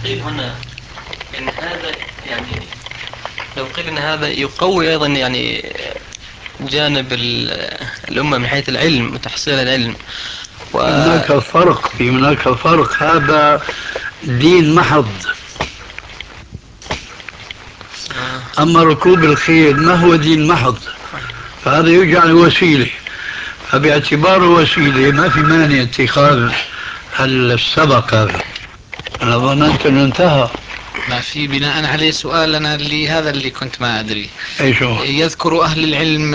قيل هنا إن هذا يعني لو قيل إن هذا يقوي أيضا يعني جانب الأمة من حيث العلم وتحصيل العلم و في هناك فرق. هذا دين محض. أما ركوب الخيل ما هو دين محض، فهذا يجعل وسيلة، فباعتباره وسيلة ما في مانع اتخاذ السبق هذا. أنا ظننت أنه انتهى. ما في بناء عليه سؤال أنا اللي هذا اللي كنت ما أدري. أي شو؟ يذكر أهل العلم